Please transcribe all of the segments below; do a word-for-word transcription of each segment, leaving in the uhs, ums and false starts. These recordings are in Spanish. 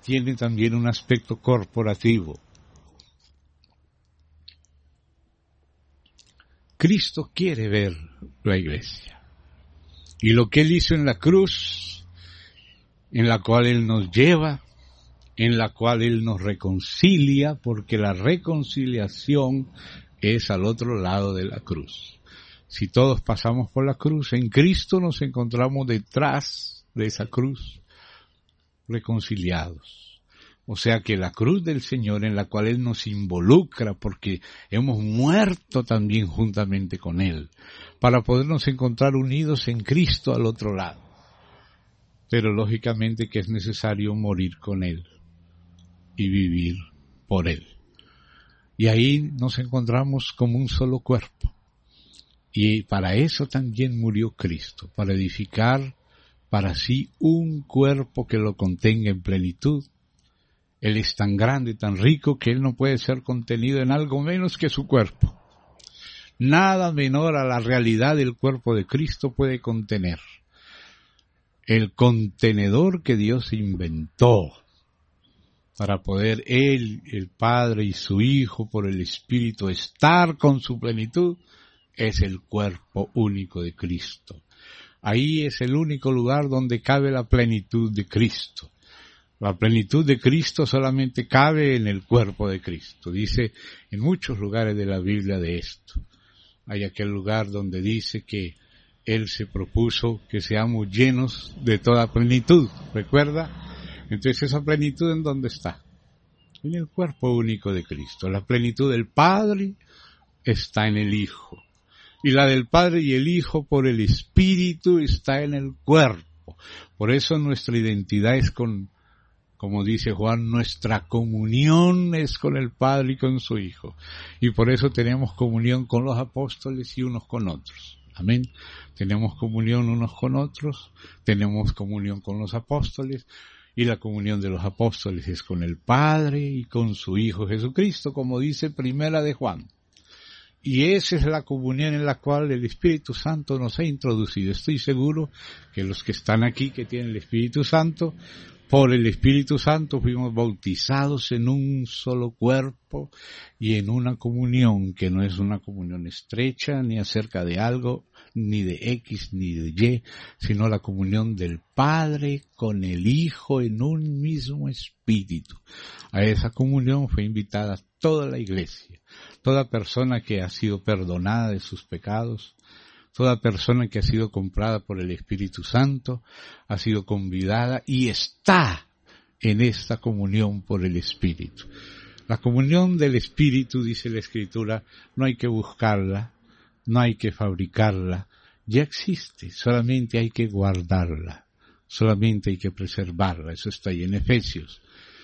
tiene también un aspecto corporativo. Cristo quiere ver la iglesia. Y lo que Él hizo en la cruz, en la cual Él nos lleva, en la cual Él nos reconcilia, porque la reconciliación es al otro lado de la cruz. Si todos pasamos por la cruz, en Cristo nos encontramos detrás de esa cruz, reconciliados. O sea que la cruz del Señor, en la cual Él nos involucra, porque hemos muerto también juntamente con Él, para podernos encontrar unidos en Cristo al otro lado. Pero lógicamente que es necesario morir con Él y vivir por Él. Y ahí nos encontramos como un solo cuerpo. Y para eso también murió Cristo, para edificar para sí un cuerpo que lo contenga en plenitud. Él es tan grande, tan rico, que Él no puede ser contenido en algo menos que su cuerpo. Nada menor a la realidad del cuerpo de Cristo puede contener. El contenedor que Dios inventó para poder Él, el Padre y su Hijo, por el Espíritu, estar con su plenitud, es el cuerpo único de Cristo. Ahí es el único lugar donde cabe la plenitud de Cristo. La plenitud de Cristo solamente cabe en el cuerpo de Cristo. Dice en muchos lugares de la Biblia de esto. Hay aquel lugar donde dice que Él se propuso que seamos llenos de toda plenitud. ¿Recuerda? Entonces, ¿esa plenitud en dónde está? En el cuerpo único de Cristo. La plenitud del Padre está en el Hijo. Y la del Padre y el Hijo por el Espíritu está en el cuerpo. Por eso nuestra identidad es con, como dice Juan, nuestra comunión es con el Padre y con su Hijo. Y por eso tenemos comunión con los apóstoles y unos con otros. Amén. Tenemos comunión unos con otros, tenemos comunión con los apóstoles, y la comunión de los apóstoles es con el Padre y con su Hijo Jesucristo, como dice Primera de Juan. Y esa es la comunión en la cual el Espíritu Santo nos ha introducido. Estoy seguro que los que están aquí, que tienen el Espíritu Santo, por el Espíritu Santo fuimos bautizados en un solo cuerpo y en una comunión que no es una comunión estrecha, ni acerca de algo, ni de X, ni de Y, sino la comunión del Padre con el Hijo en un mismo Espíritu. A esa comunión fue invitada toda la Iglesia, toda persona que ha sido perdonada de sus pecados, toda persona que ha sido comprada por el Espíritu Santo, ha sido convidada y está en esta comunión por el Espíritu. La comunión del Espíritu, dice la Escritura, no hay que buscarla, no hay que fabricarla, ya existe, solamente hay que guardarla, solamente hay que preservarla, eso está ahí en Efesios.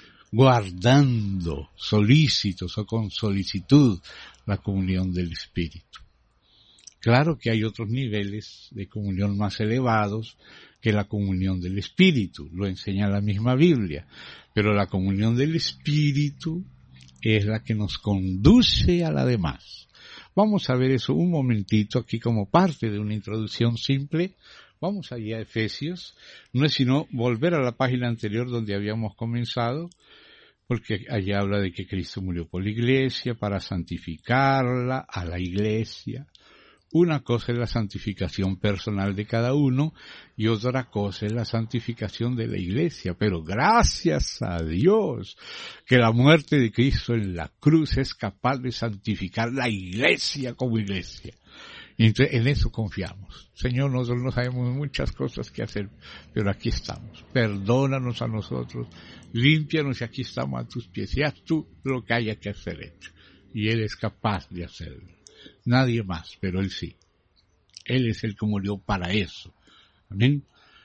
Guardando, solícitos o con solicitud, la comunión del Espíritu. Claro que hay otros niveles de comunión más elevados que la comunión del Espíritu, lo enseña la misma Biblia, pero la comunión del Espíritu es la que nos conduce a la demás. Vamos a ver eso un momentito aquí como parte de una introducción simple. Vamos allá a Efesios, no es sino volver a la página anterior donde habíamos comenzado, porque allá habla de que Cristo murió por la iglesia para santificarla a la iglesia. Una cosa es la santificación personal de cada uno y otra cosa es la santificación de la iglesia. Pero gracias a Dios que la muerte de Cristo en la cruz es capaz de santificar la iglesia como iglesia. Y entonces en eso confiamos. Señor, nosotros no sabemos muchas cosas que hacer, pero aquí estamos. Perdónanos a nosotros, límpianos y aquí estamos a tus pies. Y haz tú lo que haya que hacer hecho. Y Él es capaz de hacerlo. Nadie más, pero Él sí. Él es el que murió para eso. Amén.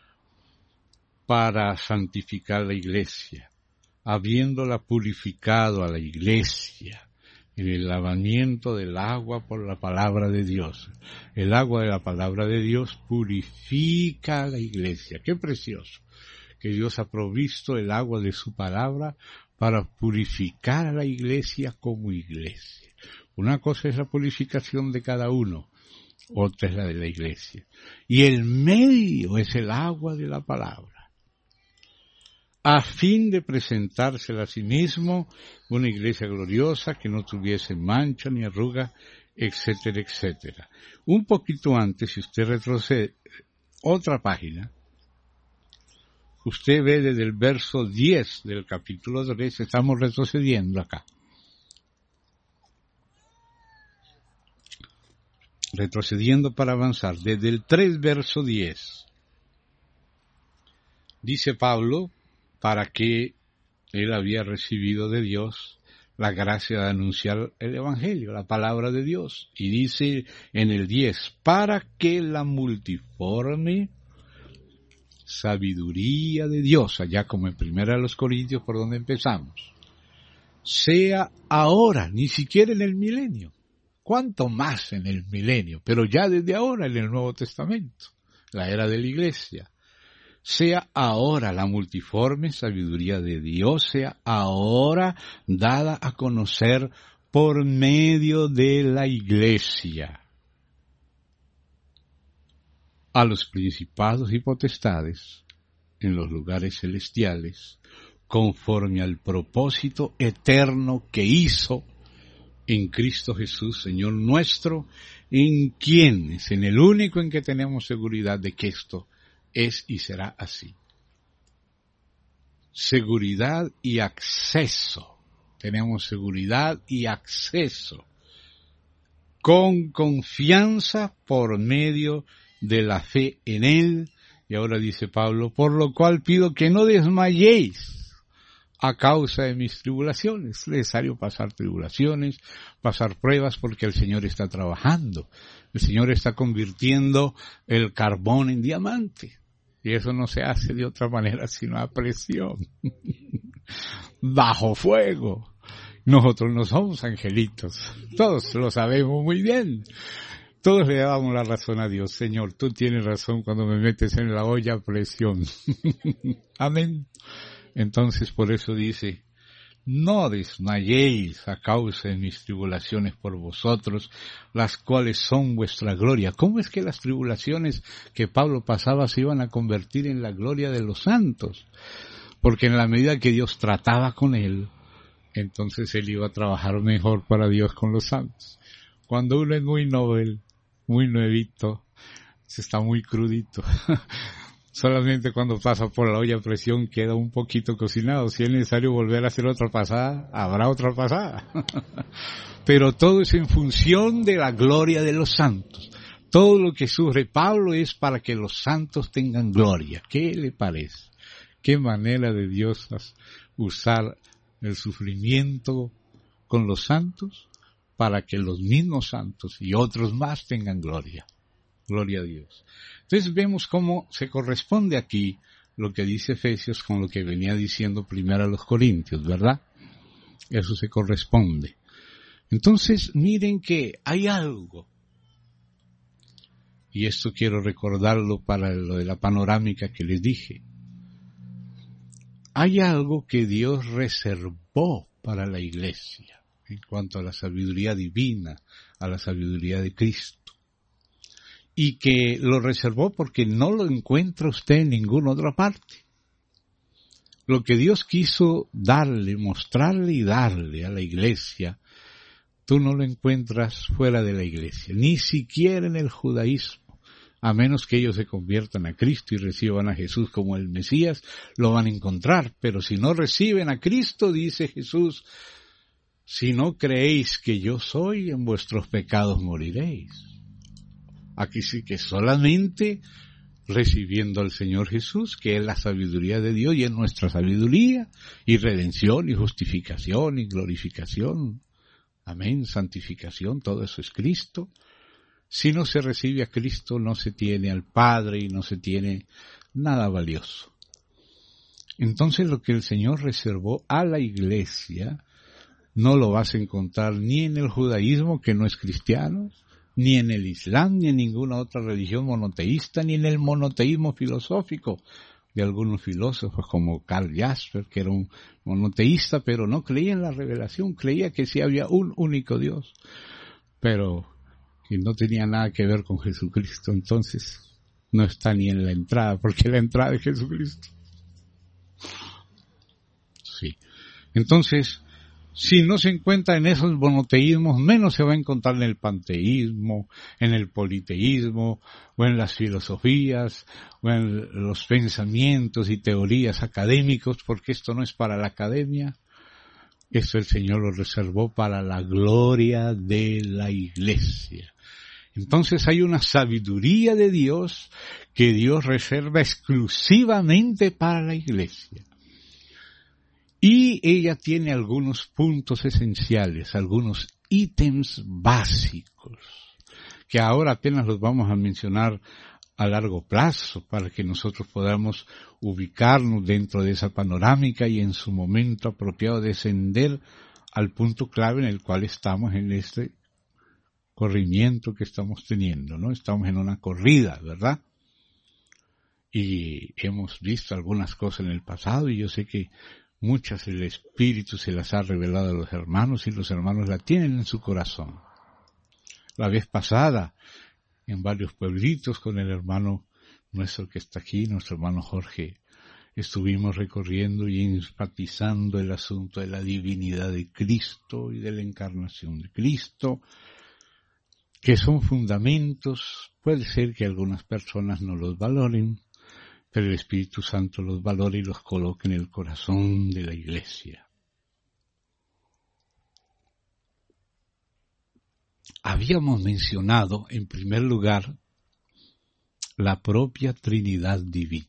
Para santificar la iglesia, habiéndola purificado a la iglesia en el lavamiento del agua por la palabra de Dios. El agua de la palabra de Dios purifica a la iglesia. Qué precioso que Dios ha provisto el agua de su palabra para purificar a la iglesia como iglesia. Una cosa es la purificación de cada uno, otra es la de la iglesia. Y el medio es el agua de la palabra. a fin de presentársela a sí mismo una iglesia gloriosa que no tuviese mancha ni arruga, etcétera, etcétera. Un poquito antes, si usted retrocede otra página, usted ve desde el verso diez del capítulo tres, estamos retrocediendo acá. Retrocediendo para avanzar, desde el tres, verso diez. Dice Pablo, para que él había recibido de Dios la gracia de anunciar el Evangelio, la palabra de Dios. Y dice en el diez, para que la multiforme sabiduría de Dios, allá como en Primera de los Corintios, por donde empezamos, sea ahora, ni siquiera en el milenio, cuánto más en el milenio, pero ya desde ahora en el Nuevo Testamento, la era de la iglesia, sea ahora la multiforme sabiduría de Dios, sea ahora dada a conocer por medio de la iglesia a los principados y potestades en los lugares celestiales, conforme al propósito eterno que hizo en Cristo Jesús, Señor nuestro, en quien es en el único en que tenemos seguridad de que esto es y será así. Seguridad y acceso. Tenemos seguridad y acceso con confianza por medio de la fe en Él. Y ahora dice Pablo, por lo cual pido que no desmayéis a causa de mis tribulaciones. Es necesario pasar tribulaciones, pasar pruebas, porque el Señor está trabajando. El Señor está convirtiendo el carbón en diamante. Y eso no se hace de otra manera sino a presión, bajo fuego. Nosotros no somos angelitos, todos lo sabemos muy bien. Todos le damos la razón a Dios. Señor, tú tienes razón cuando me metes en la olla a presión. Amén. Entonces por eso dice, no desmayéis a causa de mis tribulaciones por vosotros, las cuales son vuestra gloria. ¿Cómo es que las tribulaciones que Pablo pasaba se iban a convertir en la gloria de los santos? Porque en la medida que Dios trataba con él, entonces él iba a trabajar mejor para Dios con los santos. Cuando uno es muy novel, muy nuevito, se está muy crudito. Solamente cuando pasa por la olla a presión queda un poquito cocinado. Si es necesario volver a hacer otra pasada, habrá otra pasada. Pero todo es en función de la gloria de los santos. Todo lo que sufre Pablo es para que los santos tengan gloria. ¿Qué le parece? ¿Qué manera de Dios usar el sufrimiento con los santos para que los mismos santos y otros más tengan gloria? Gloria a Dios. Entonces vemos cómo se corresponde aquí lo que dice Efesios con lo que venía diciendo primero a los Corintios, ¿verdad? Eso se corresponde. Entonces miren que hay algo, y esto quiero recordarlo para lo de la panorámica que les dije. Hay algo que Dios reservó para la iglesia en cuanto a la sabiduría divina, a la sabiduría de Cristo. Y que lo reservó porque no lo encuentra usted en ninguna otra parte. Lo que Dios quiso darle, mostrarle y darle a la iglesia, tú no lo encuentras fuera de la iglesia, ni siquiera en el judaísmo. A menos que ellos se conviertan a Cristo y reciban a Jesús como el Mesías, lo van a encontrar. Pero si no reciben a Cristo, dice Jesús, si no creéis que yo soy, en vuestros pecados moriréis. Aquí sí que solamente recibiendo al Señor Jesús, que es la sabiduría de Dios y es nuestra sabiduría, y redención, y justificación, y glorificación. Amén, santificación, todo eso es Cristo. Si no se recibe a Cristo, no se tiene al Padre y no se tiene nada valioso. Entonces lo que el Señor reservó a la iglesia, no lo vas a encontrar ni en el judaísmo, que no es cristiano, ni en el Islam, ni en ninguna otra religión monoteísta, ni en el monoteísmo filosófico de algunos filósofos como Karl Jasper, que era un monoteísta, pero no creía en la revelación, creía que sí había un único Dios, pero que no tenía nada que ver con Jesucristo. Entonces no está ni en la entrada, porque la entrada es Jesucristo. sí. Entonces, si no se encuentra en esos monoteísmos, menos se va a encontrar en el panteísmo, en el politeísmo, o en las filosofías, o en los pensamientos y teorías académicos, porque esto no es para la academia, esto el Señor lo reservó para la gloria de la Iglesia. Entonces hay una sabiduría de Dios que Dios reserva exclusivamente para la Iglesia. Y ella tiene algunos puntos esenciales, algunos ítems básicos, que ahora apenas los vamos a mencionar a largo plazo para que nosotros podamos ubicarnos dentro de esa panorámica y en su momento apropiado descender al punto clave en el cual estamos en este corrimiento que estamos teniendo, ¿no? Estamos en una corrida, ¿verdad? Y hemos visto algunas cosas en el pasado y yo sé que muchas el Espíritu se las ha revelado a los hermanos y los hermanos la tienen en su corazón. La vez pasada, en varios pueblitos con el hermano nuestro que está aquí, nuestro hermano Jorge, estuvimos recorriendo y enfatizando el asunto de la divinidad de Cristo y de la encarnación de Cristo, que son fundamentos. Puede ser que algunas personas no los valoren, pero el Espíritu Santo los valora y los coloca en el corazón de la Iglesia. Habíamos mencionado, en primer lugar, la propia Trinidad Divina.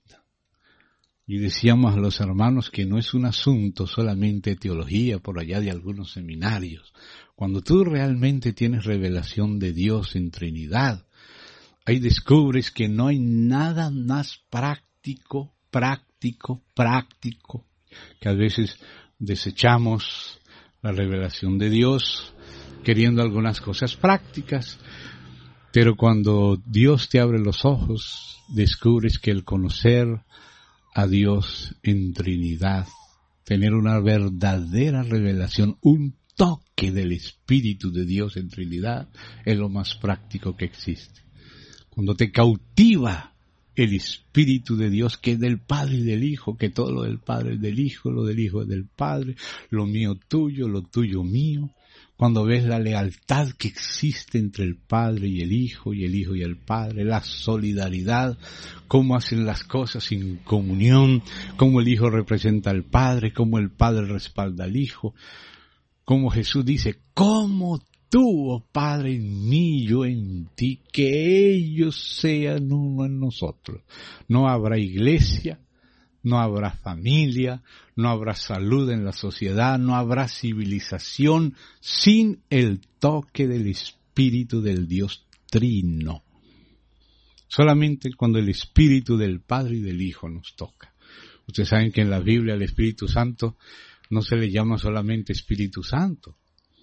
Y decíamos a los hermanos que no es un asunto solamente de teología por allá de algunos seminarios. Cuando tú realmente tienes revelación de Dios en Trinidad, ahí descubres que no hay nada más práctico, práctico, práctico, que a veces desechamos la revelación de Dios queriendo algunas cosas prácticas, pero cuando Dios te abre los ojos, descubres que el conocer a Dios en Trinidad, tener una verdadera revelación, un toque del Espíritu de Dios en Trinidad, es lo más práctico que existe. Cuando te cautiva el Espíritu de Dios, que es del Padre y del Hijo, que todo lo del Padre es del Hijo, lo del Hijo es del Padre, lo mío tuyo, lo tuyo mío. Cuando ves la lealtad que existe entre el Padre y el Hijo, y el Hijo y el Padre, la solidaridad, cómo hacen las cosas en comunión, cómo el Hijo representa al Padre, cómo el Padre respalda al Hijo, cómo Jesús dice, ¿cómo tú, oh Padre, en mí, yo en ti, que ellos sean uno en nosotros? No habrá iglesia, no habrá familia, no habrá salud en la sociedad, no habrá civilización sin el toque del Espíritu del Dios Trino. Solamente cuando el Espíritu del Padre y del Hijo nos toca. Ustedes saben que en la Biblia el Espíritu Santo no se le llama solamente Espíritu Santo.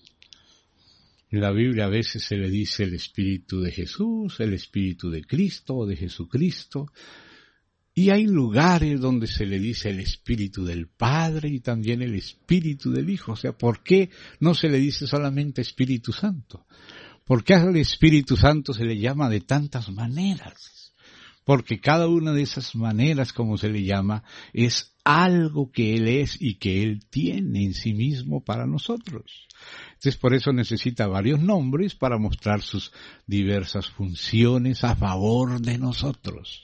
En la Biblia a veces se le dice el Espíritu de Jesús, el Espíritu de Cristo o de Jesucristo. Y hay lugares donde se le dice el Espíritu del Padre y también el Espíritu del Hijo. O sea, ¿por qué no se le dice solamente Espíritu Santo? ¿Por qué al Espíritu Santo se le llama de tantas maneras? Porque cada una de esas maneras, como se le llama, es algo que Él es y que Él tiene en sí mismo para nosotros. Entonces, por eso necesita varios nombres para mostrar sus diversas funciones a favor de nosotros.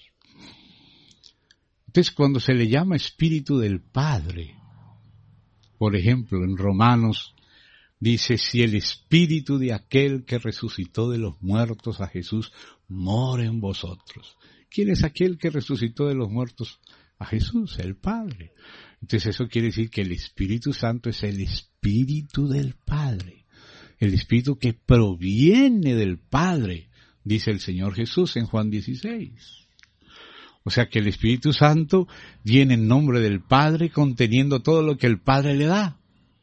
Entonces, cuando se le llama Espíritu del Padre, por ejemplo, en Romanos dice, si el Espíritu de aquel que resucitó de los muertos a Jesús mora en vosotros. ¿Quién es aquel que resucitó de los muertos a Jesús? El Padre. Entonces eso quiere decir que el Espíritu Santo es el Espíritu del Padre. El Espíritu que proviene del Padre, dice el Señor Jesús en Juan dieciséis. O sea que el Espíritu Santo viene en nombre del Padre conteniendo todo lo que el Padre le da.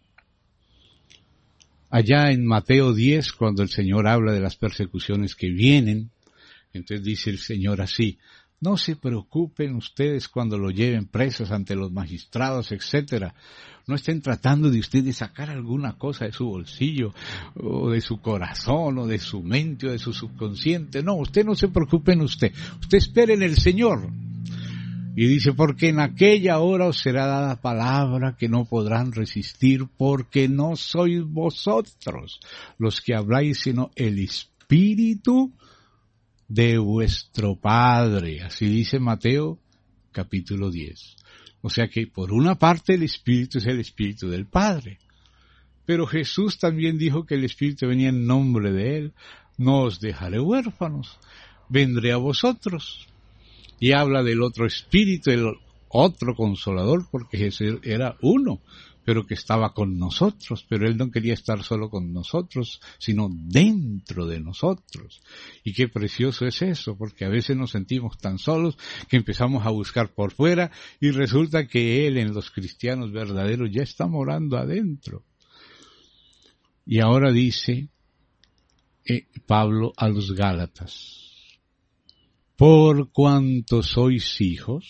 Allá en Mateo diez, cuando el Señor habla de las persecuciones que vienen, entonces dice el Señor así, no se preocupen ustedes cuando lo lleven presos ante los magistrados, etcétera. No estén tratando de ustedes sacar alguna cosa de su bolsillo, o de su corazón, o de su mente, o de su subconsciente. No, usted no se preocupe en usted. Usted espere en el Señor. Y dice, porque en aquella hora os será dada palabra que no podrán resistir, porque no sois vosotros los que habláis, sino el Espíritu de vuestro Padre. Así dice Mateo capítulo diez. O sea que por una parte el Espíritu es el Espíritu del Padre. Pero Jesús también dijo que el Espíritu venía en nombre de Él. No os dejaré huérfanos, vendré a vosotros. Y habla del otro Espíritu, el otro Consolador, porque Jesús era uno, pero que estaba con nosotros, pero Él no quería estar solo con nosotros, sino dentro de nosotros. Y qué precioso es eso, porque a veces nos sentimos tan solos que empezamos a buscar por fuera y resulta que Él en los cristianos verdaderos ya está morando adentro. Y ahora dice eh, Pablo a los Gálatas, por cuanto sois hijos,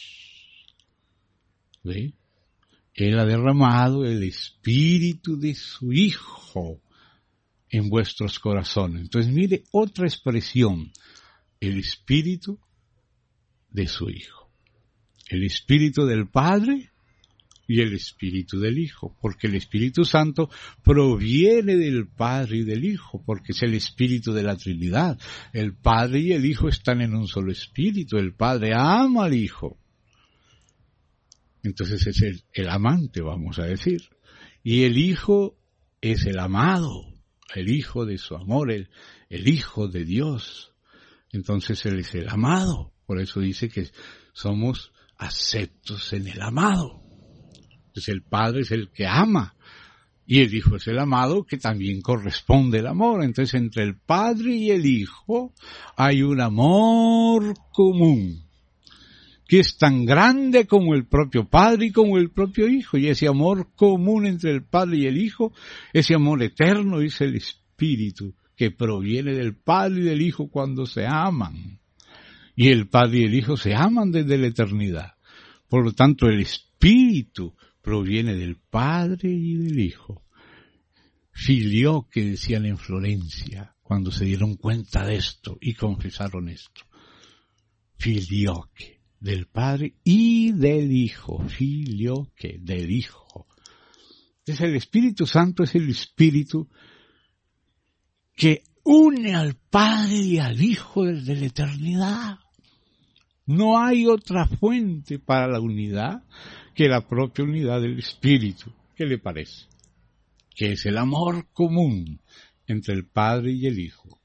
¿ve? Él ha derramado el Espíritu de su Hijo en vuestros corazones. Entonces mire otra expresión, el Espíritu de su Hijo. El Espíritu del Padre y el Espíritu del Hijo, porque el Espíritu Santo proviene del Padre y del Hijo, porque es el Espíritu de la Trinidad. El Padre y el Hijo están en un solo Espíritu, el Padre ama al Hijo. Entonces es el, el amante, vamos a decir. Y el Hijo es el amado, el Hijo de su amor, el, el Hijo de Dios. Entonces Él es el amado. Por eso dice que somos aceptos en el amado. Entonces el Padre es el que ama. Y el Hijo es el amado, que también corresponde el amor. Entonces entre el Padre y el Hijo hay un amor común, que es tan grande como el propio Padre y como el propio Hijo. Y ese amor común entre el Padre y el Hijo, ese amor eterno, es el Espíritu que proviene del Padre y del Hijo cuando se aman. Y el Padre y el Hijo se aman desde la eternidad. Por lo tanto, el Espíritu proviene del Padre y del Hijo. Filió, que decían en Florencia, cuando se dieron cuenta de esto y confesaron esto. Filioque, del Padre y del Hijo. Filioque, del Hijo. Entonces el Espíritu Santo es el Espíritu que une al Padre y al Hijo desde la eternidad. No hay otra fuente para la unidad que la propia unidad del Espíritu. ¿Qué le parece? Que es el amor común entre el Padre y el Hijo.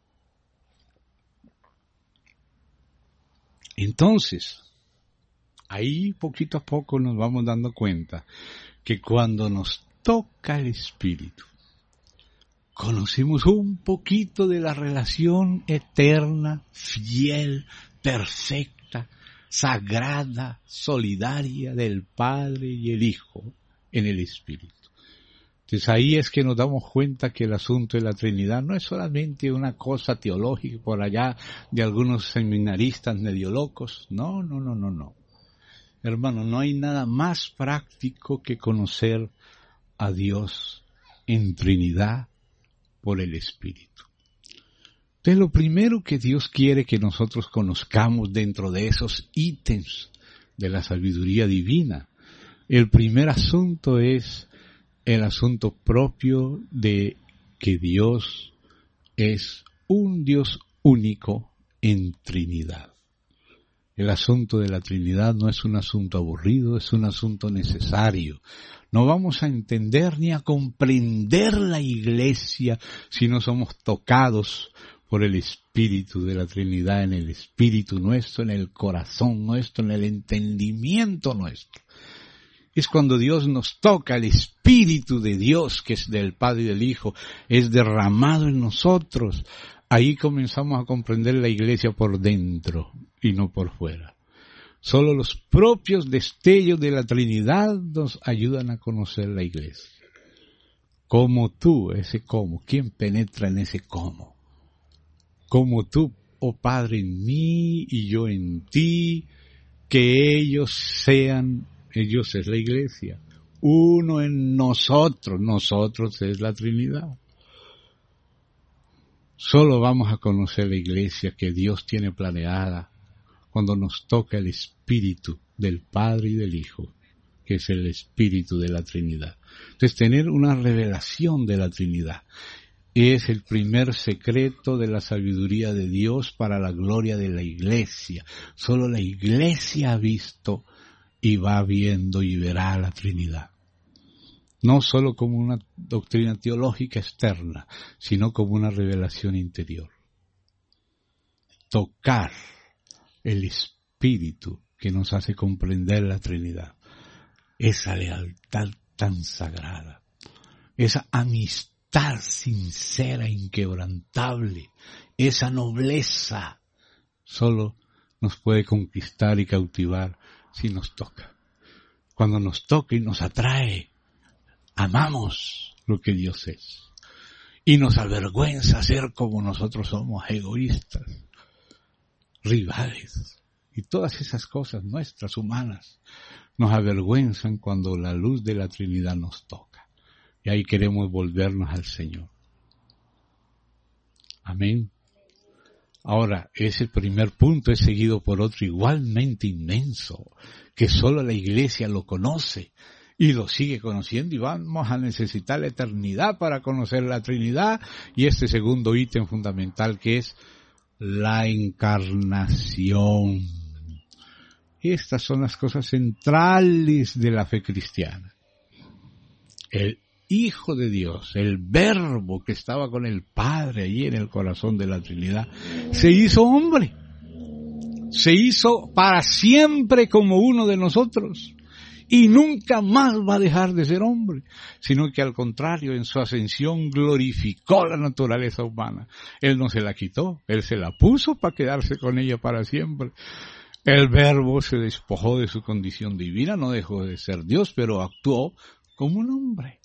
Entonces, ahí poquito a poco nos vamos dando cuenta que cuando nos toca el Espíritu, conocemos un poquito de la relación eterna, fiel, perfecta, sagrada, solidaria del Padre y el Hijo en el Espíritu. Entonces ahí es que nos damos cuenta que el asunto de la Trinidad no es solamente una cosa teológica por allá de algunos seminaristas medio locos. No, no, no, no, no. Hermano, no hay nada más práctico que conocer a Dios en Trinidad por el Espíritu. Entonces lo primero que Dios quiere que nosotros conozcamos dentro de esos ítems de la sabiduría divina, el primer asunto es el asunto propio de que Dios es un Dios único en Trinidad. El asunto de la Trinidad no es un asunto aburrido, es un asunto necesario. No vamos a entender ni a comprender la Iglesia si no somos tocados por el Espíritu de la Trinidad, en el Espíritu nuestro, en el corazón nuestro, en el entendimiento nuestro. Es cuando Dios nos toca, el Espíritu de Dios, que es del Padre y del Hijo, es derramado en nosotros. Ahí comenzamos a comprender la Iglesia por dentro y no por fuera. Solo los propios destellos de la Trinidad nos ayudan a conocer la Iglesia. Como tú, ese cómo, ¿quién penetra en ese cómo? Como tú, oh Padre, en mí y yo en ti, que ellos sean, ellos es la Iglesia, uno en nosotros, nosotros es la Trinidad. Solo vamos a conocer la Iglesia que Dios tiene planeada cuando nos toca el Espíritu del Padre y del Hijo, que es el Espíritu de la Trinidad. Entonces, tener una revelación de la Trinidad es el primer secreto de la sabiduría de Dios para la gloria de la Iglesia. Solo la Iglesia ha visto y va viendo y verá la Trinidad. No solo como una doctrina teológica externa, sino como una revelación interior. Tocar el Espíritu que nos hace comprender la Trinidad. Esa lealtad tan sagrada, esa amistad sincera, inquebrantable, esa nobleza, solo nos puede conquistar y cautivar si nos toca. Cuando nos toca y nos atrae, amamos lo que Dios es. Y nos avergüenza ser como nosotros somos, egoístas, rivales. Y todas esas cosas nuestras, humanas, nos avergüenzan cuando la luz de la Trinidad nos toca. Y ahí queremos volvernos al Señor. Amén. Ahora, ese primer punto es seguido por otro igualmente inmenso, que solo la Iglesia lo conoce y lo sigue conociendo, y vamos a necesitar la eternidad para conocer la Trinidad. Y este segundo ítem fundamental, que es la encarnación. Estas son las cosas centrales de la fe cristiana. El Hijo de Dios, el Verbo que estaba con el Padre allí en el corazón de la Trinidad, se hizo hombre. Se hizo para siempre como uno de nosotros. Y nunca más va a dejar de ser hombre, sino que al contrario, en su ascensión glorificó la naturaleza humana. Él no se la quitó, Él se la puso para quedarse con ella para siempre. El Verbo se despojó de su condición divina, no dejó de ser Dios, pero actuó como un hombre.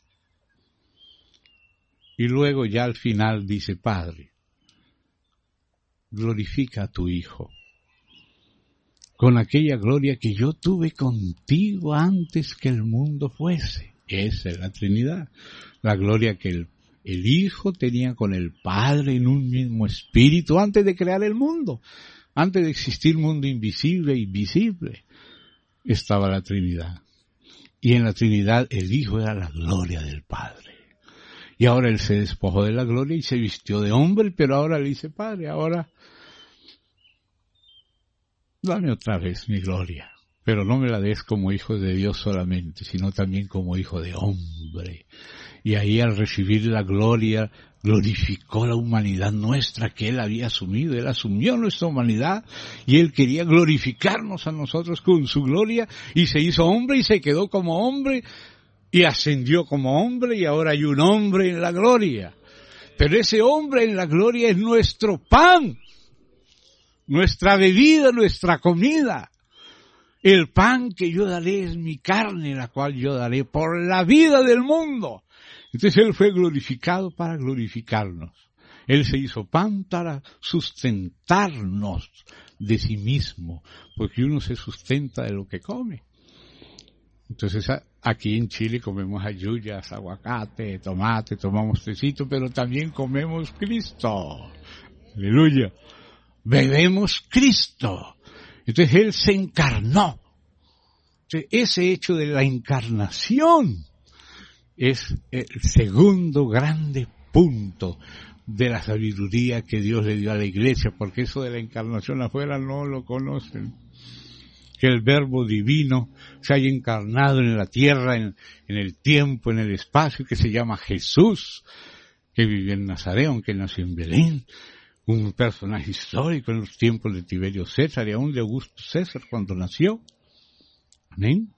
Y luego ya al final dice: Padre, glorifica a tu Hijo con aquella gloria que yo tuve contigo antes que el mundo fuese. Esa es la Trinidad, la gloria que el, el Hijo tenía con el Padre en un mismo espíritu antes de crear el mundo. Antes de existir mundo invisible e invisible, estaba la Trinidad. Y en la Trinidad el Hijo era la gloria del Padre. Y ahora Él se despojó de la gloria y se vistió de hombre, pero ahora le dice: Padre, ahora dame otra vez mi gloria. Pero no me la des como hijo de Dios solamente, sino también como hijo de hombre. Y ahí, al recibir la gloria, glorificó la humanidad nuestra que Él había asumido. Él asumió nuestra humanidad y Él quería glorificarnos a nosotros con su gloria, y se hizo hombre y se quedó como hombre y ascendió como hombre, y ahora hay un hombre en la gloria. Pero ese hombre en la gloria es nuestro pan, nuestra bebida, nuestra comida. El pan que yo daré es mi carne, la cual yo daré por la vida del mundo. Entonces Él fue glorificado para glorificarnos. Él se hizo pan para sustentarnos de sí mismo, porque uno se sustenta de lo que come. Entonces aquí en Chile comemos halluyas, aguacate, tomate, tomamos tecito, pero también comemos Cristo. Aleluya. Bebemos Cristo. Entonces Él se encarnó. Entonces, ese hecho de la encarnación es el segundo grande punto de la sabiduría que Dios le dio a la Iglesia, porque eso de la encarnación afuera no lo conocen. Que el Verbo divino se haya encarnado en la tierra, en, en el tiempo, en el espacio, que se llama Jesús, que vivió en Nazaret, aunque nació en Belén. Un personaje histórico en los tiempos de Tiberio César y aún de Augusto César cuando nació. Amén.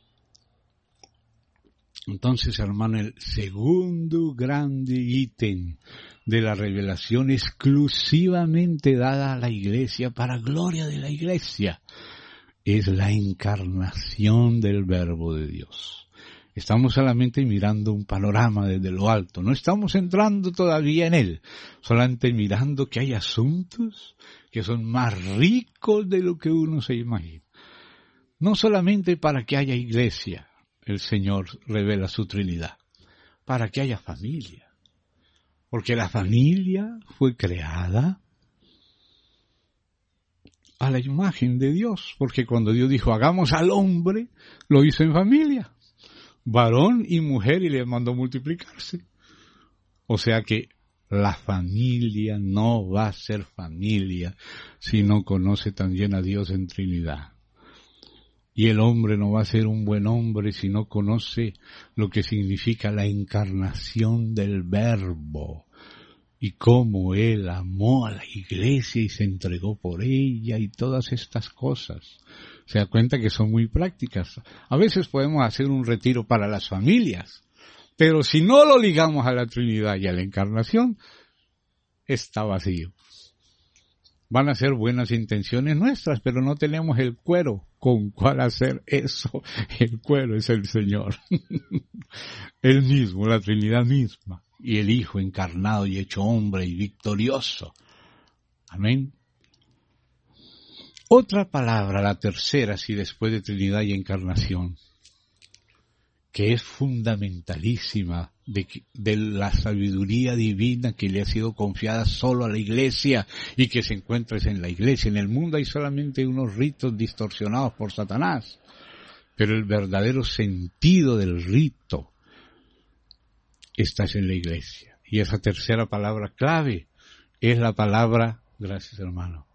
Entonces, hermano, el segundo grande ítem de la revelación exclusivamente dada a la Iglesia para gloria de la Iglesia es la encarnación del Verbo de Dios. Estamos solamente mirando un panorama desde lo alto, no estamos entrando todavía en él, solamente mirando que hay asuntos que son más ricos de lo que uno se imagina. No solamente para que haya iglesia, el Señor revela su Trinidad, para que haya familia, porque la familia fue creada a la imagen de Dios, porque cuando Dios dijo hagamos al hombre, lo hizo en familia, varón y mujer, y le mandó multiplicarse. O sea que la familia no va a ser familia si no conoce también a Dios en Trinidad. Y el hombre no va a ser un buen hombre si no conoce lo que significa la encarnación del Verbo y cómo Él amó a la iglesia y se entregó por ella y todas estas cosas. Se da cuenta que son muy prácticas. A veces podemos hacer un retiro para las familias, pero si no lo ligamos a la Trinidad y a la encarnación, está vacío. Van a ser buenas intenciones nuestras, pero no tenemos el cuero con cuál hacer eso. El cuero es el Señor. Él mismo, la Trinidad misma. Y el Hijo encarnado y hecho hombre y victorioso. Amén. Otra palabra, la tercera, si después de Trinidad y encarnación, que es fundamentalísima de, de la sabiduría divina que le ha sido confiada solo a la iglesia y que se encuentra en la iglesia. En el mundo hay solamente unos ritos distorsionados por Satanás, pero el verdadero sentido del rito está en la iglesia. Y esa tercera palabra clave es la palabra, gracias hermano,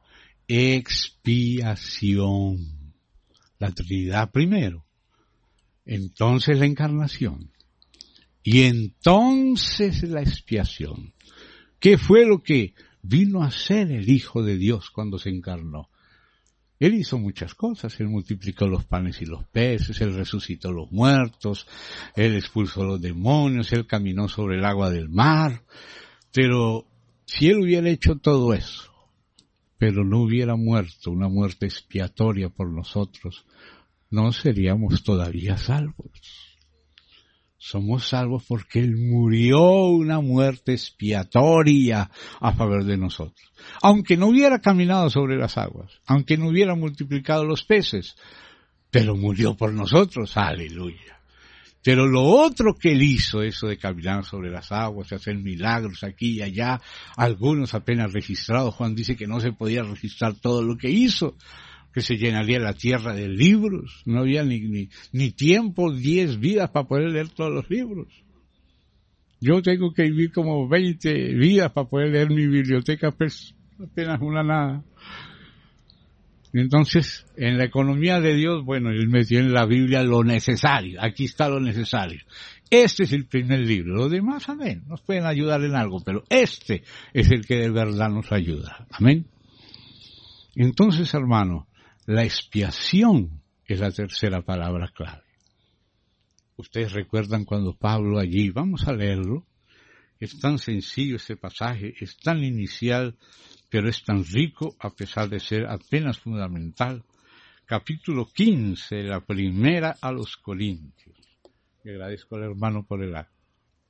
expiación. La Trinidad primero, entonces la encarnación y entonces la expiación. ¿Qué fue lo que vino a hacer el Hijo de Dios cuando se encarnó? Él hizo muchas cosas. Él multiplicó los panes y los peces, Él resucitó los muertos, Él expulsó los demonios, Él caminó sobre el agua del mar. Pero si Él hubiera hecho todo eso, pero no hubiera muerto, una muerte expiatoria por nosotros, no seríamos todavía salvos. Somos salvos porque Él murió una muerte expiatoria a favor de nosotros. Aunque no hubiera caminado sobre las aguas, aunque no hubiera multiplicado los peces, pero murió por nosotros, aleluya. Pero lo otro que Él hizo, eso de caminar sobre las aguas, de hacer milagros aquí y allá, algunos apenas registrados, Juan dice que no se podía registrar todo lo que hizo, que se llenaría la tierra de libros, no había ni, ni, ni tiempo, diez vidas para poder leer todos los libros. Yo tengo que vivir como veinte vidas para poder leer mi biblioteca, pues apenas una nada. Entonces, en la economía de Dios, bueno, Él metió en la Biblia lo necesario, aquí está lo necesario. Este es el primer libro, los demás, amén, nos pueden ayudar en algo, pero este es el que de verdad nos ayuda, amén. Entonces, hermano, la expiación es la tercera palabra clave. Ustedes recuerdan cuando Pablo allí, vamos a leerlo, es tan sencillo este pasaje, es tan inicial, pero es tan rico a pesar de ser apenas fundamental. Capítulo quince, la primera a los Corintios. Le agradezco al hermano por el acto.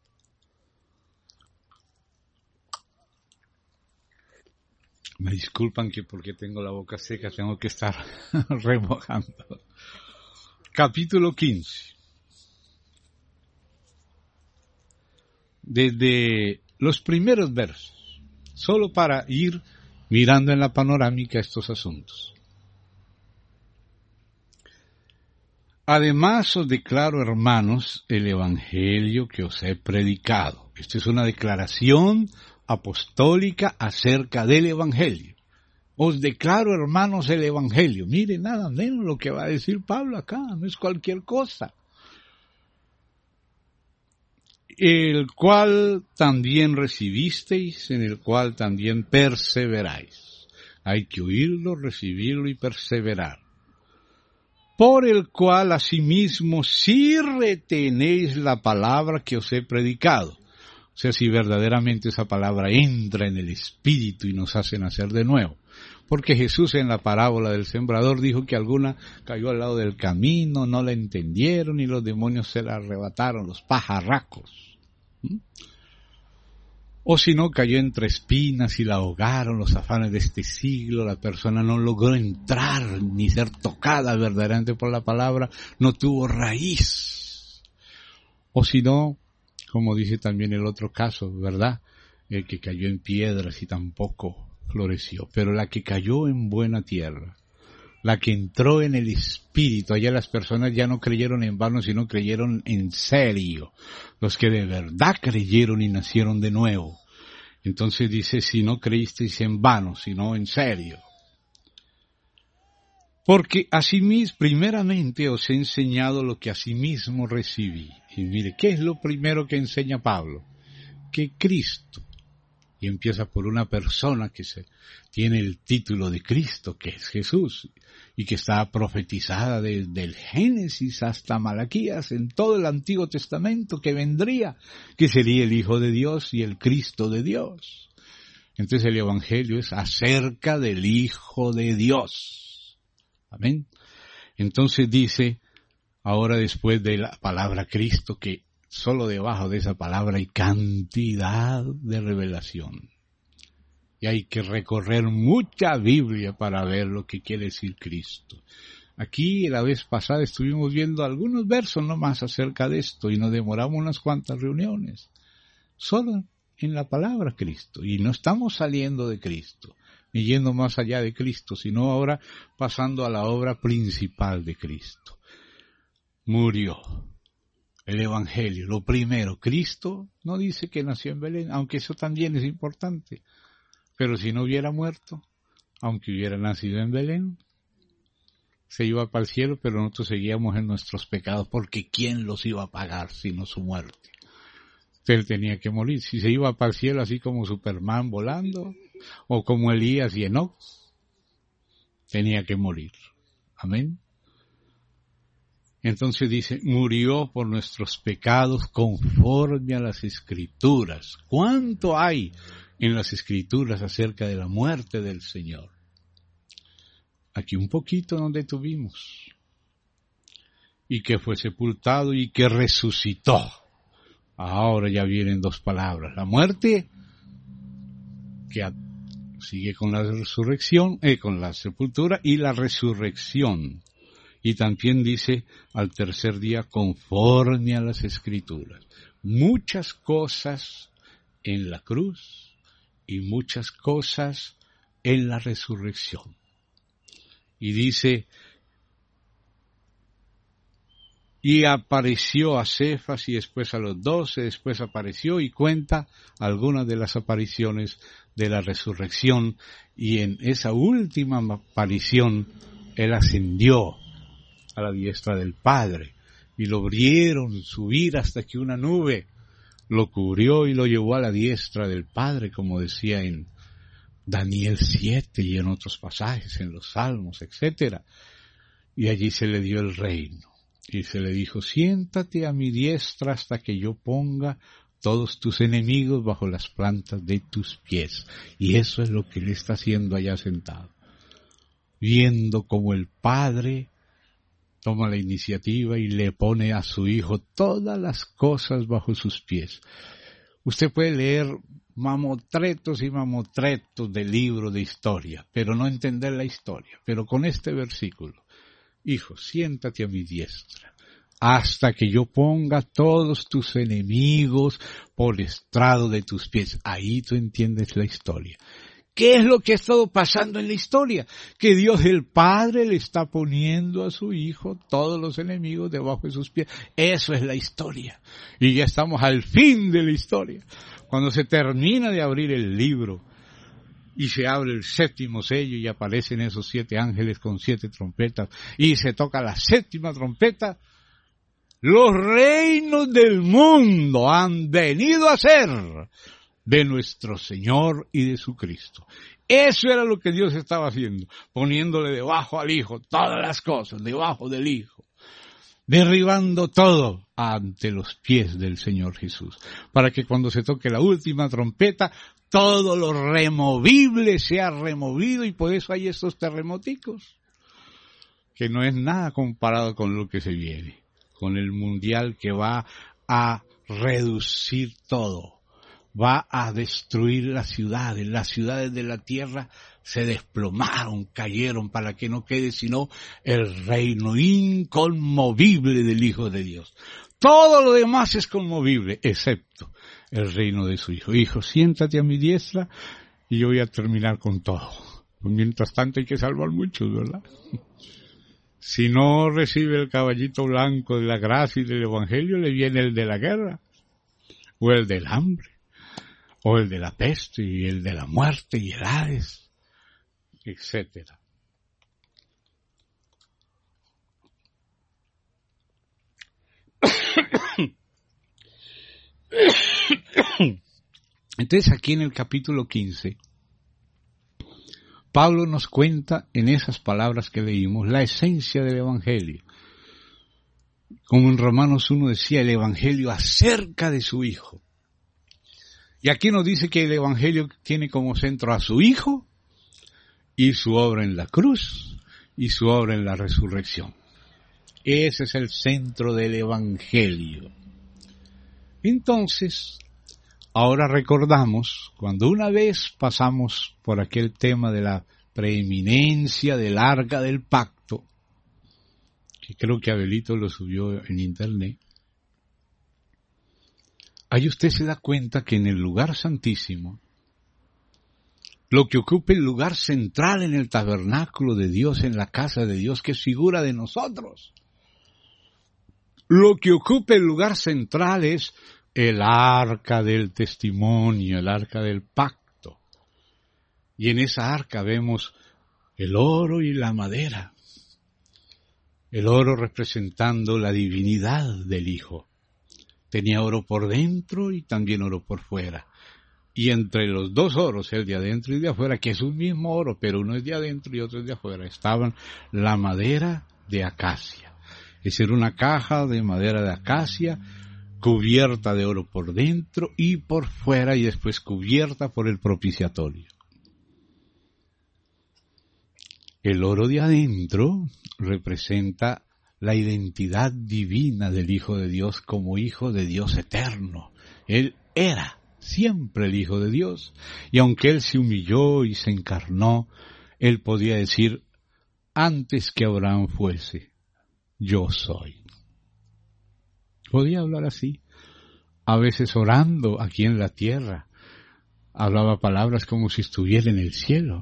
Me disculpan que porque tengo la boca seca tengo que estar remojando. Capítulo quince. Desde los primeros versos, solo para ir mirando en la panorámica estos asuntos. Además os declaro, hermanos, el evangelio que os he predicado. Esta es una declaración apostólica acerca del evangelio. Os declaro, hermanos, el evangelio. Mire, nada menos lo que va a decir Pablo acá, no es cualquier cosa. El cual también recibisteis, en el cual también perseveráis. Hay que oírlo, recibirlo y perseverar. Por el cual asimismo si retenéis la palabra que os he predicado. O sea, si verdaderamente esa palabra entra en el espíritu y nos hace nacer de nuevo. Porque Jesús en la parábola del sembrador dijo que alguna cayó al lado del camino, no la entendieron y los demonios se la arrebataron, los pajarracos. ¿Mm? O si no, cayó entre espinas y la ahogaron los afanes de este siglo, la persona no logró entrar ni ser tocada verdaderamente por la palabra, no tuvo raíz. O si no, como dice también el otro caso, ¿verdad? El que cayó en piedras y tampoco floreció. Pero la que cayó en buena tierra, la que entró en el Espíritu, allá las personas ya no creyeron en vano, sino creyeron en serio. Los que de verdad creyeron y nacieron de nuevo. Entonces dice, si no creísteis en vano, sino en serio. Porque asimismo, primeramente os he enseñado lo que asimismo recibí. Y mire, ¿qué es lo primero que enseña Pablo? Que Cristo, y empieza por una persona que se tiene el título de Cristo, que es Jesús, y que está profetizada desde el Génesis hasta Malaquías, en todo el Antiguo Testamento, que vendría, que sería el Hijo de Dios y el Cristo de Dios. Entonces el Evangelio es acerca del Hijo de Dios. Amén. Entonces dice, ahora después de la palabra Cristo, que solo debajo de esa palabra hay cantidad de revelación. Y hay que recorrer mucha Biblia para ver lo que quiere decir Cristo. Aquí la vez pasada estuvimos viendo algunos versos nomás acerca de esto y nos demoramos unas cuantas reuniones. Solo en la palabra Cristo. Y no estamos saliendo de Cristo, ni yendo más allá de Cristo, sino ahora pasando a la obra principal de Cristo. Murió. El Evangelio, lo primero, Cristo no dice que nació en Belén, aunque eso también es importante. Pero si no hubiera muerto, aunque hubiera nacido en Belén, se iba para el cielo, pero nosotros seguíamos en nuestros pecados, porque ¿quién los iba a pagar sino su muerte? Él tenía que morir. Si se iba para el cielo así como Superman volando, o como Elías y Enoc, tenía que morir. Amén. Entonces dice, murió por nuestros pecados conforme a las Escrituras. ¿Cuánto hay en las Escrituras acerca de la muerte del Señor? Aquí un poquito donde tuvimos. Y que fue sepultado y que resucitó. Ahora ya vienen dos palabras. La muerte, que sigue con la resurrección, eh, con la sepultura, y la resurrección. Y también dice al tercer día conforme a las Escrituras. Muchas cosas en la cruz y muchas cosas en la resurrección. Y dice, y apareció a Cefas y después a los doce, después apareció y cuenta algunas de las apariciones de la resurrección. Y en esa última aparición, él ascendió a la diestra del Padre, y lo vieron subir hasta que una nube lo cubrió y lo llevó a la diestra del Padre, como decía en Daniel siete y en otros pasajes, en los Salmos, etcétera. Y allí se le dio el reino, y se le dijo, siéntate a mi diestra hasta que yo ponga todos tus enemigos bajo las plantas de tus pies. Y eso es lo que él está haciendo allá sentado, viendo como el Padre toma la iniciativa y le pone a su Hijo todas las cosas bajo sus pies. Usted puede leer mamotretos y mamotretos de libros de historia, pero no entender la historia. Pero con este versículo, Hijo, siéntate a mi diestra, hasta que yo ponga todos tus enemigos por estrado de tus pies. Ahí tú entiendes la historia. ¿Qué es lo que ha estado pasando en la historia? Que Dios el Padre le está poniendo a su Hijo todos los enemigos debajo de sus pies. Eso es la historia. Y ya estamos al fin de la historia. Cuando se termina de abrir el libro y se abre el séptimo sello y aparecen esos siete ángeles con siete trompetas y se toca la séptima trompeta, los reinos del mundo han venido a ser de nuestro Señor y de su Cristo. Eso era lo que Dios estaba haciendo, poniéndole debajo al Hijo todas las cosas, debajo del Hijo, derribando todo ante los pies del Señor Jesús, para que cuando se toque la última trompeta, todo lo removible sea removido, y por eso hay estos terremoticos, que no es nada comparado con lo que se viene, con el mundial que va a reducir todo. Va a destruir las ciudades, las ciudades de la tierra se desplomaron, cayeron, para que no quede sino el reino inconmovible del Hijo de Dios. Todo lo demás es conmovible, excepto el reino de su Hijo. Hijo, siéntate a mi diestra Y yo voy a terminar con todo. Mientras tanto hay que salvar muchos, ¿verdad? Si no recibe el caballito blanco de la gracia y del evangelio, le viene el de la guerra, o el del hambre, o el de la peste, y el de la muerte, y el Hades, etcétera. Entonces aquí en el capítulo quince, Pablo nos cuenta en esas palabras que leímos la esencia del evangelio. Como en Romanos uno decía, el evangelio acerca de su Hijo. Y aquí nos dice que el evangelio tiene como centro a su Hijo y su obra en la cruz y su obra en la resurrección. Ese es el centro del evangelio. Entonces, ahora recordamos, cuando una vez pasamos por aquel tema de la preeminencia del arca del pacto, que creo que Abelito lo subió en internet, ahí usted se da cuenta que en el lugar santísimo, lo que ocupa el lugar central en el tabernáculo de Dios, en la casa de Dios, que es figura de nosotros, lo que ocupa el lugar central es el arca del testimonio, el arca del pacto. Y en esa arca vemos el oro y la madera. El oro representando la divinidad del Hijo. Tenía oro por dentro y también oro por fuera. Y entre los dos oros, el de adentro y de afuera, que es un mismo oro, pero uno es de adentro y otro es de afuera, estaban la madera de acacia. Esa era una caja de madera de acacia, cubierta de oro por dentro y por fuera, y después cubierta por el propiciatorio. El oro de adentro representa la identidad divina del Hijo de Dios como Hijo de Dios eterno. Él era siempre el Hijo de Dios, y aunque Él se humilló y se encarnó, Él podía decir, antes que Abraham fuese, yo soy. Podía hablar así. A veces orando aquí en la tierra, hablaba palabras como si estuviera en el cielo.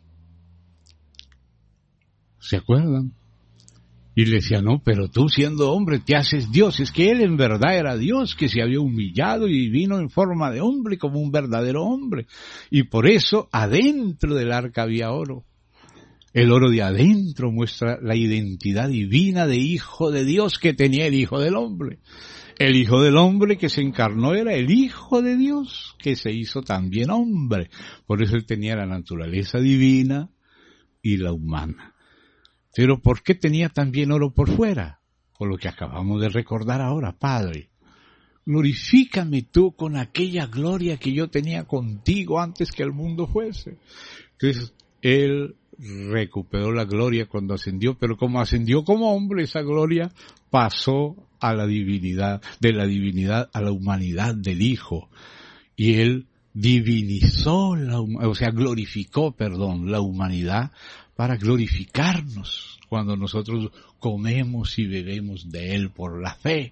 ¿Se acuerdan? Y le decía, no, pero tú siendo hombre te haces Dios. Es que él en verdad era Dios, que se había humillado y vino en forma de hombre como un verdadero hombre. Y por eso adentro del arca había oro. El oro de adentro muestra la identidad divina de Hijo de Dios que tenía el Hijo del Hombre. El Hijo del Hombre que se encarnó era el Hijo de Dios que se hizo también hombre. Por eso él tenía la naturaleza divina y la humana. Pero ¿por qué tenía también oro por fuera? Por lo que acabamos de recordar ahora, Padre. Glorifícame tú con aquella gloria que yo tenía contigo antes que el mundo fuese. Entonces, él recuperó la gloria cuando ascendió, pero como ascendió como hombre, esa gloria pasó a la divinidad, de la divinidad a la humanidad del Hijo. Y él divinizó, la, o sea, glorificó, perdón, la humanidad para glorificarnos cuando nosotros comemos y bebemos de él por la fe.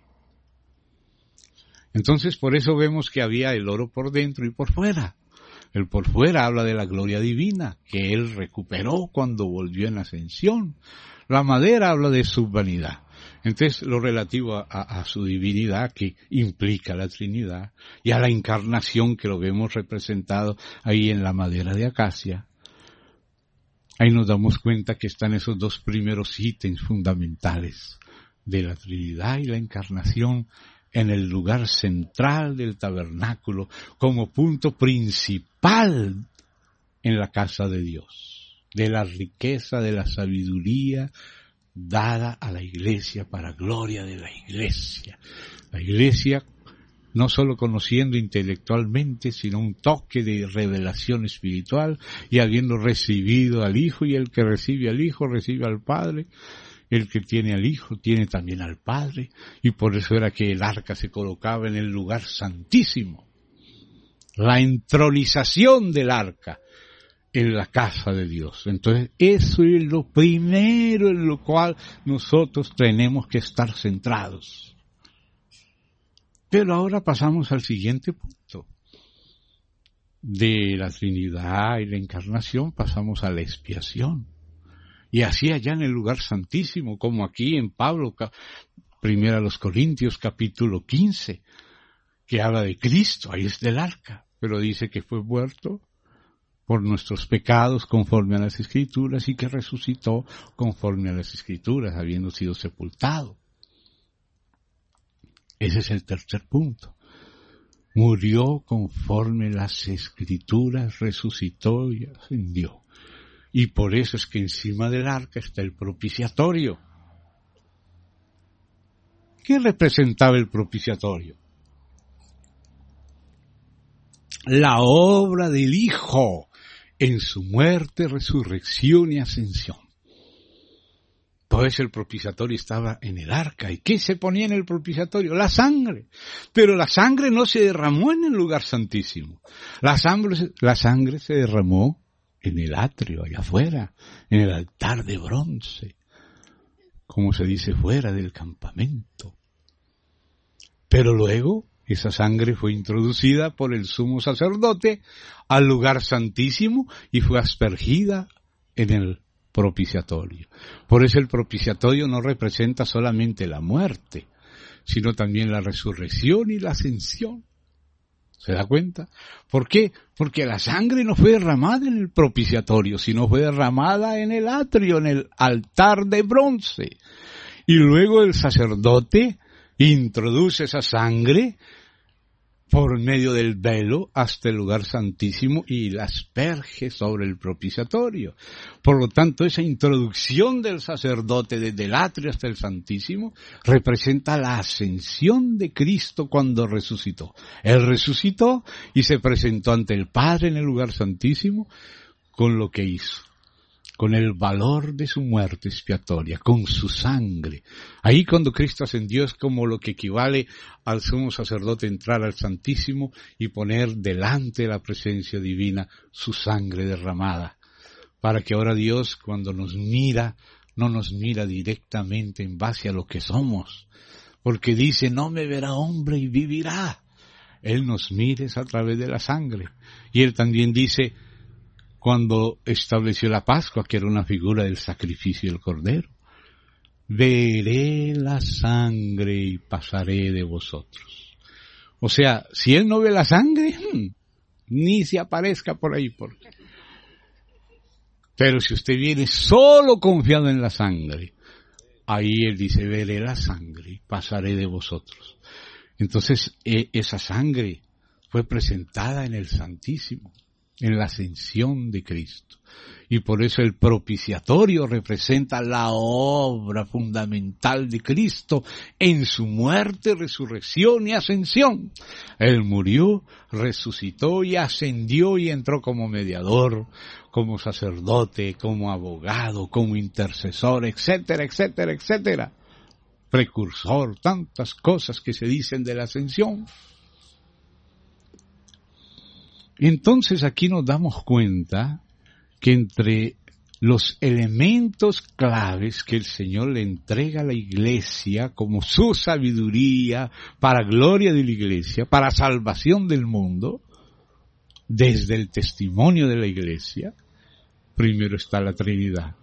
Entonces, por eso vemos que había el oro por dentro y por fuera. El por fuera habla de la gloria divina que él recuperó cuando volvió en ascensión. La madera habla de su vanidad. Entonces, lo relativo a, a, a su divinidad, que implica la Trinidad, y a la encarnación que lo vemos representado ahí en la madera de acacia, ahí nos damos cuenta que están esos dos primeros ítems fundamentales de la Trinidad y la encarnación en el lugar central del tabernáculo, como punto principal en la casa de Dios, de la riqueza, de la sabiduría dada a la iglesia para gloria de la iglesia. La iglesia no solo conociendo intelectualmente, sino un toque de revelación espiritual y habiendo recibido al Hijo, y el que recibe al Hijo recibe al Padre. El que tiene al Hijo tiene también al Padre, y por eso era que el arca se colocaba en el lugar santísimo. La entronización del arca en la casa de Dios. Entonces, eso es lo primero en lo cual nosotros tenemos que estar centrados. Pero ahora pasamos al siguiente punto. de la Trinidad y la Encarnación pasamos a la expiación. Y así allá en el lugar santísimo, como aquí en Pablo, primero a los Corintios capítulo quince, que habla de Cristo, ahí es del arca, pero dice que fue muerto por nuestros pecados conforme a las Escrituras y que resucitó conforme a las Escrituras, habiendo sido sepultado. Ese es el tercer punto. Murió conforme las Escrituras, resucitó y ascendió. Y por eso es que encima del arca está el propiciatorio. ¿Qué representaba el propiciatorio? La obra del Hijo en su muerte, resurrección y ascensión. Por eso el propiciatorio estaba en el arca. ¿Y qué se ponía en el propiciatorio? La sangre. Pero la sangre no se derramó en el lugar santísimo. La sangre, la sangre se derramó en el atrio, allá afuera, en el altar de bronce, como se dice, fuera del campamento. Pero luego esa sangre fue introducida por el sumo sacerdote al lugar santísimo y fue aspergida en el propiciatorio. Por eso el propiciatorio no representa solamente la muerte, sino también la resurrección y la ascensión. ¿Se da cuenta? ¿Por qué? Porque la sangre no fue derramada en el propiciatorio, sino fue derramada en el atrio, en el altar de bronce. Y luego el sacerdote introduce esa sangre por medio del velo hasta el lugar santísimo y la asperge sobre el propiciatorio. Por lo tanto, esa introducción del sacerdote desde el atrio hasta el santísimo representa la ascensión de Cristo cuando resucitó. Él resucitó y se presentó ante el Padre en el lugar santísimo con lo que hizo, con el valor de su muerte expiatoria, con su sangre. Ahí cuando Cristo ascendió es como lo que equivale al sumo sacerdote entrar al Santísimo y poner delante de la presencia divina su sangre derramada, para que ahora Dios cuando nos mira, no nos mira directamente en base a lo que somos, porque dice, no me verá hombre y vivirá. Él nos mira a través de la sangre. Y Él también dice, cuando estableció la Pascua, que era una figura del sacrificio del Cordero, veré la sangre y pasaré de vosotros. O sea, si Él no ve la sangre, hmm, ni se aparezca por ahí. Por... Pero si usted viene solo confiado en la sangre, ahí Él dice, veré la sangre y pasaré de vosotros. Entonces, eh, esa sangre fue presentada en el Santísimo, en la ascensión de Cristo. Y por eso el propiciatorio representa la obra fundamental de Cristo en su muerte, resurrección y ascensión. Él murió, resucitó y ascendió y entró como mediador, como sacerdote, como abogado, como intercesor, etcétera, etcétera, etcétera. Precursor, tantas cosas que se dicen de la ascensión. Entonces aquí nos damos cuenta que entre los elementos claves que el Señor le entrega a la Iglesia como su sabiduría para gloria de la Iglesia, para salvación del mundo, desde el testimonio de la Iglesia, primero está la Trinidad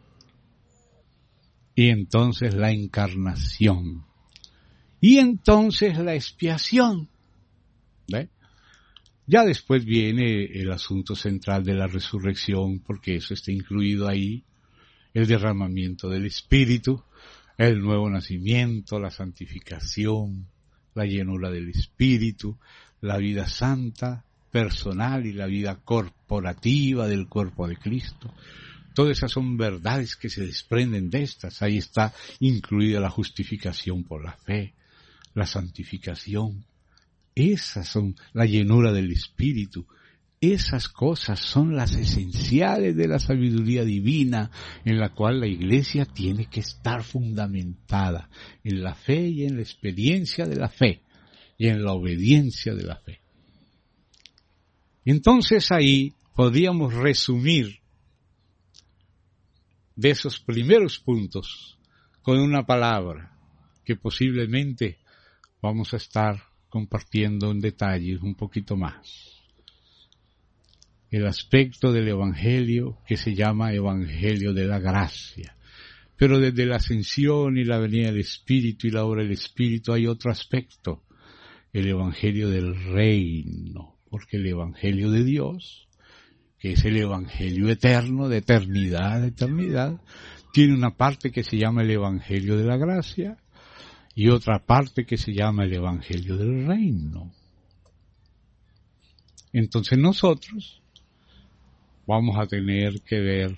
y entonces la encarnación y entonces la expiación. ¿Ve? Ya después viene el asunto central de la resurrección, porque eso está incluido ahí, el derramamiento del Espíritu, el nuevo nacimiento, la santificación, la llenura del Espíritu, la vida santa, personal y la vida corporativa del cuerpo de Cristo. Todas esas son verdades que se desprenden de estas. Ahí está incluida la justificación por la fe, la santificación. Esas son la llenura del Espíritu. Esas cosas son las esenciales de la sabiduría divina en la cual la Iglesia tiene que estar fundamentada en la fe y en la experiencia de la fe y en la obediencia de la fe. Entonces ahí podríamos resumir de esos primeros puntos con una palabra que posiblemente vamos a estar compartiendo en detalle un poquito más. el aspecto del Evangelio que se llama Evangelio de la Gracia. Pero desde la ascensión y la venida del Espíritu y la obra del Espíritu hay otro aspecto, el Evangelio del Reino, porque el Evangelio de Dios, que es el Evangelio eterno, de eternidad a eternidad, tiene una parte que se llama el Evangelio de la Gracia y otra parte que se llama el Evangelio del Reino. Entonces nosotros vamos a tener que ver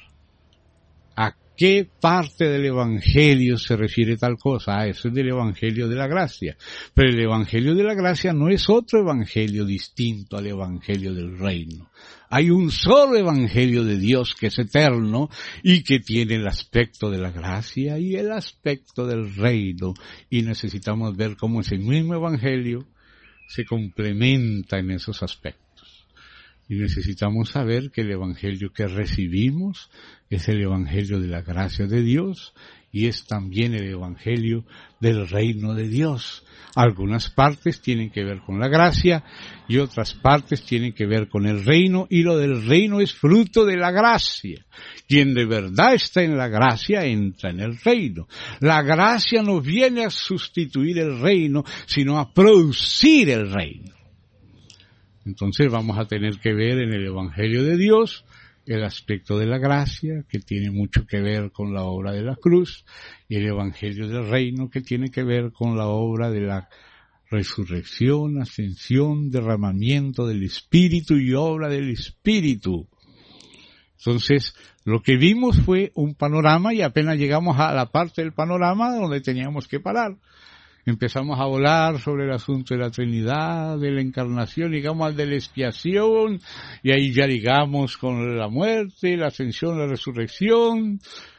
a qué parte del Evangelio se refiere tal cosa. Ah, eso es del Evangelio de la Gracia. Pero el Evangelio de la Gracia no es otro Evangelio distinto al Evangelio del Reino. Hay un solo Evangelio de Dios que es eterno y que tiene el aspecto de la gracia y el aspecto del reino. Y necesitamos ver cómo ese mismo Evangelio se complementa en esos aspectos. Y necesitamos saber que el Evangelio que recibimos es el Evangelio de la gracia de Dios y es también el Evangelio del reino de Dios. Algunas partes tienen que ver con la gracia y otras partes tienen que ver con el reino, y lo del reino es fruto de la gracia. Quien de verdad está en la gracia entra en el reino. La gracia no viene a sustituir el reino, sino a producir el reino. Entonces vamos a tener que ver en el Evangelio de Dios el aspecto de la gracia, que tiene mucho que ver con la obra de la cruz, y el Evangelio del Reino, que tiene que ver con la obra de la resurrección, ascensión, derramamiento del Espíritu y obra del Espíritu. Entonces, lo que vimos fue un panorama y apenas llegamos a la parte del panorama donde teníamos que parar. Empezamos a volar sobre el asunto de la Trinidad, de la encarnación, llegamos al de la expiación, y ahí ya llegamos con la muerte, la ascensión, la resurrección,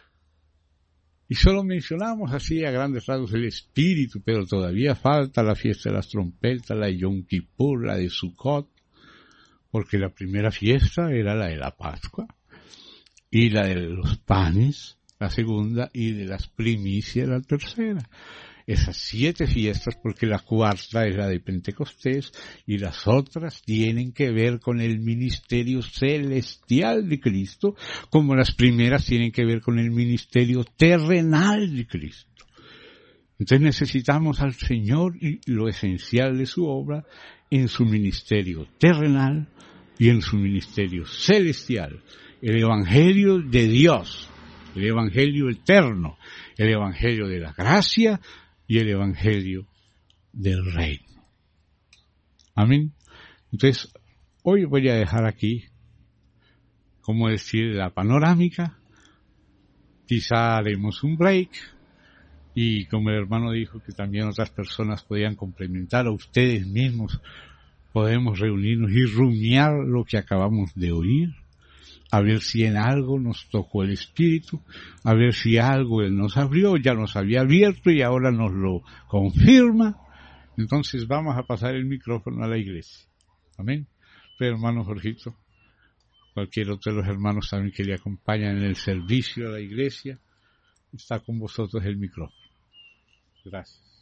y solo mencionamos así a grandes rasgos el Espíritu, pero todavía falta la fiesta de las trompetas, la de Yom Kippur, la de Sukkot, porque la primera fiesta era la de la Pascua, y la de los panes, la segunda, y de las primicias, la tercera. Esas siete fiestas, porque la cuarta es la de Pentecostés y las otras tienen que ver con el ministerio celestial de Cristo, como las primeras tienen que ver con el ministerio terrenal de Cristo. Entonces necesitamos al Señor y lo esencial de su obra en su ministerio terrenal y en su ministerio celestial. El Evangelio de Dios, el Evangelio eterno, el Evangelio de la gracia y el Evangelio del Reino. Amén. Entonces, hoy voy a dejar aquí, como decir, la panorámica. Quizá haremos un break, y como el hermano dijo que también otras personas podían complementar, a ustedes mismos podemos reunirnos y rumiar lo que acabamos de oír, a ver si en algo nos tocó el Espíritu, a ver si algo Él nos abrió, ya nos había abierto y ahora nos lo confirma. Entonces vamos a pasar el micrófono a la iglesia. Amén. Pero hermano Jorgito, cualquier otro de los hermanos también que le acompañan en el servicio a la iglesia, está con vosotros el micrófono. Gracias.